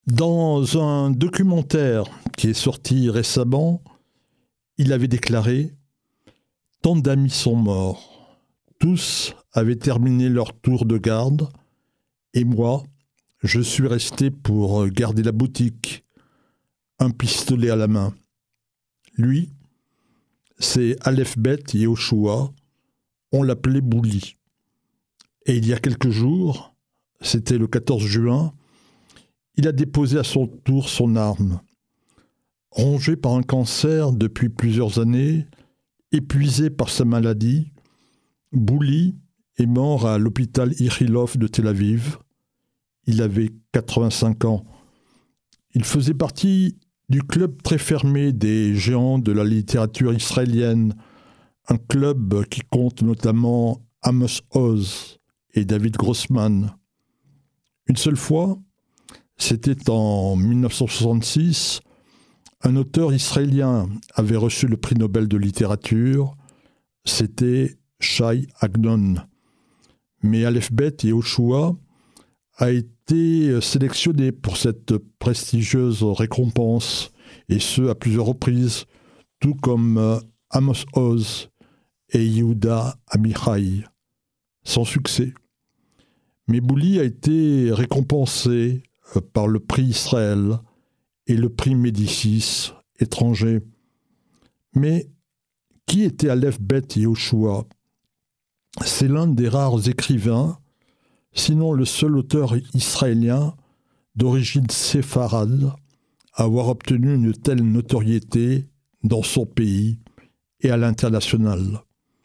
Dans un documentaire qui est sorti récemment, il avait déclaré « Tant d'amis sont morts. Tous avaient terminé leur tour de garde et moi, je suis resté pour garder la boutique, un pistolet à la main. Lui, c'est Aleph Bet Yehoshua, on l'appelait Bouli. Et il y a quelques jours, c'était le 14 juin, il a déposé à son tour son arme. Rongé par un cancer depuis plusieurs années, épuisé par sa maladie, Bouli est mort à l'hôpital Ichilov de Tel Aviv. Il avait 85 ans. Il faisait partie du club très fermé des géants de la littérature israélienne, un club qui compte notamment Amos Oz et David Grossman. Une seule fois, c'était en 1966, un auteur israélien avait reçu le prix Nobel de littérature, c'était Shai Agnon. Mais Aleph Bet Yehoshua a été sélectionné pour cette prestigieuse récompense, et ce à plusieurs reprises, tout comme Amos Oz et Yehuda Amichai, sans succès. Mais Bouli a été récompensé par le prix Israël et le prix Médicis étranger. Mais qui était Aleph Bet Yehoshua ? C'est l'un des rares écrivains, sinon le seul auteur israélien d'origine séfarade à avoir obtenu une telle notoriété dans son pays et à l'international.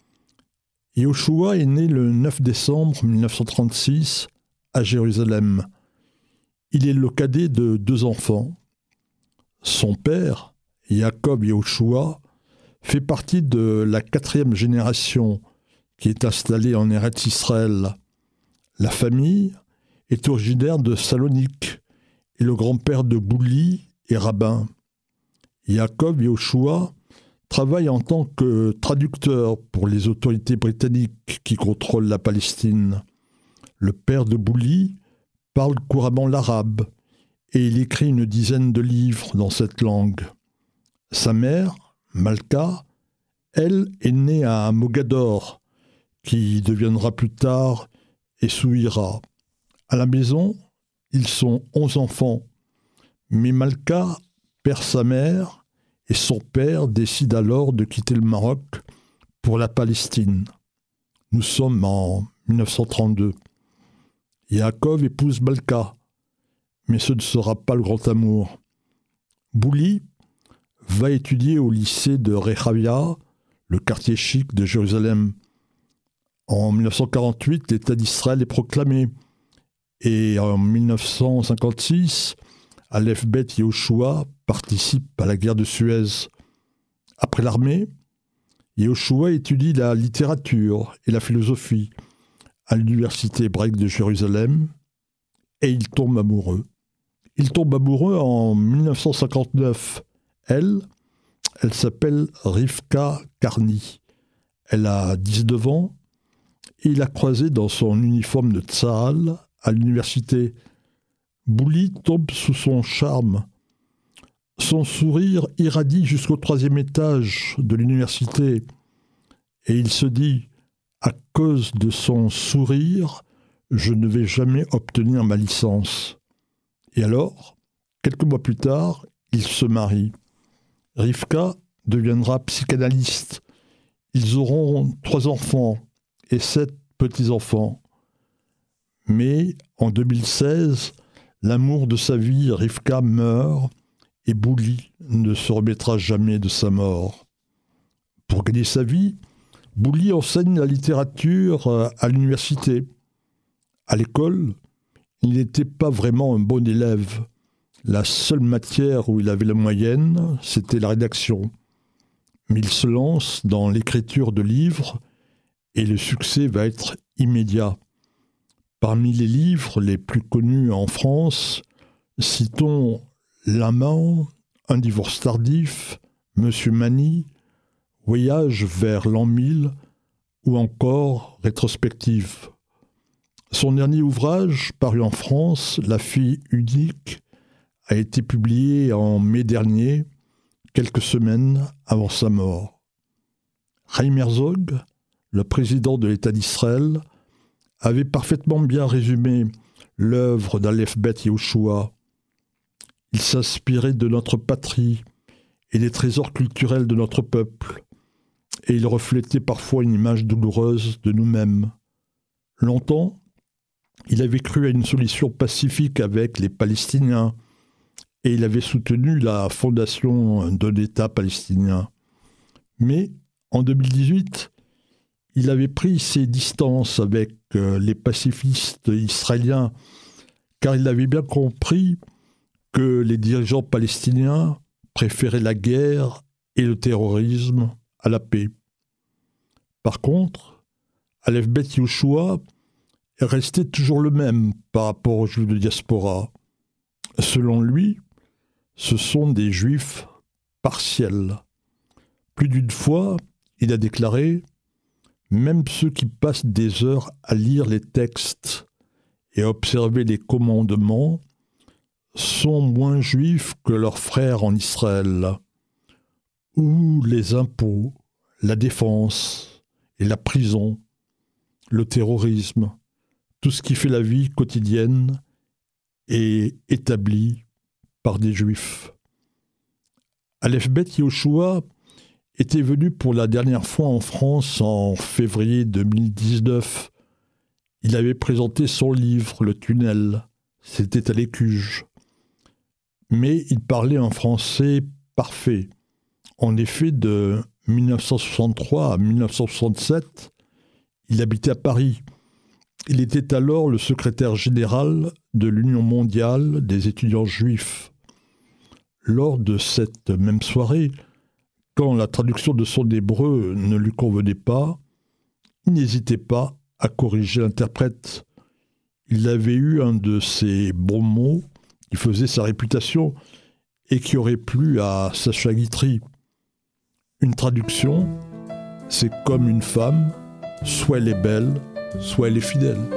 Yehoshua est né le 9 décembre 1936 à Jérusalem. Il est le cadet de 2 enfants. Son père, Yaakov Yehoshua, fait partie de la 4e génération qui est installée en Eretz Israël. La famille est originaire de Salonique et le grand-père de Bouli est rabbin. Yaakov Yehoshua travaille en tant que traducteur pour les autorités britanniques qui contrôlent la Palestine. Le père de Bouli parle couramment l'arabe et il écrit une dizaine de livres dans cette langue. Sa mère, Malka, elle est née à Mogador, qui deviendra plus tard Essaouira. À la maison, ils sont 11 enfants, mais Malka perd sa mère et son père décide alors de quitter le Maroc pour la Palestine. Nous sommes en 1932. Yaakov épouse Malka, mais ce ne sera pas le grand amour. Bouli va étudier au lycée de Rehavia, le quartier chic de Jérusalem. En 1948, l'État d'Israël est proclamé. Et en 1956, Aleph Bet Yehoshua participe à la guerre de Suez. Après l'armée, Yehoshua étudie la littérature et la philosophie à l'université hébraïque de Jérusalem et il tombe amoureux. Il tombe amoureux en 1959. Elle s'appelle Rivka Karni. Elle a 19 ans et il l'a croisée dans son uniforme de Tsahal à l'université. Bouli tombe sous son charme. Son sourire irradie jusqu'au 3e étage de l'université. Et il se dit, à cause de son sourire, je ne vais jamais obtenir ma licence. Et alors, quelques mois plus tard, il se marie. Rivka deviendra psychanalyste. Ils auront 3 enfants et 7 petits-enfants. Mais en 2016, l'amour de sa vie, Rivka, meurt et Bouli ne se remettra jamais de sa mort. Pour gagner sa vie, Bouli enseigne la littérature à l'université. À l'école, il n'était pas vraiment un bon élève. La seule matière où il avait la moyenne, c'était la rédaction. Mais il se lance dans l'écriture de livres et le succès va être immédiat. Parmi les livres les plus connus en France, citons L'amant, Un divorce tardif, Monsieur Mani, Voyage vers l'an 1000 ou encore Rétrospective. Son dernier ouvrage, paru en France, La fille unique, a été publié en mai dernier, quelques semaines avant sa mort. Chaim Herzog, le président de l'État d'Israël, avait parfaitement bien résumé l'œuvre d'Aleph Bet Yehoshua. Il s'inspirait de notre patrie et des trésors culturels de notre peuple, et il reflétait parfois une image douloureuse de nous-mêmes. Longtemps, il avait cru à une solution pacifique avec les Palestiniens, et il avait soutenu la fondation d'un État palestinien. Mais, en 2018, il avait pris ses distances avec les pacifistes israéliens, car il avait bien compris que les dirigeants palestiniens préféraient la guerre et le terrorisme à la paix. Par contre, Aleph Bet Yehoshua restait toujours le même par rapport aux Juifs de diaspora. Selon lui, ce sont des Juifs partiels. Plus d'une fois, il a déclaré « Même ceux qui passent des heures à lire les textes et à observer les commandements sont moins juifs que leurs frères en Israël, où les impôts, la défense et la prison, le terrorisme, tout ce qui fait la vie quotidienne est établi par des juifs. » Aleph Bet Yehoshua était venu pour la dernière fois en France en février 2019. Il avait présenté son livre, Le Tunnel. C'était à l'Écuge. Mais il parlait un français parfait. En effet, de 1963 à 1967, il habitait à Paris. Il était alors le secrétaire général de l'Union mondiale des étudiants juifs. Lors de cette même soirée, quand la traduction de son hébreu ne lui convenait pas, il n'hésitait pas à corriger l'interprète. Il avait eu un de ces bons mots qui faisait sa réputation et qui aurait plu à Sacha Guitry. Une traduction, c'est comme une femme, soit elle est belle, soit elle est fidèle.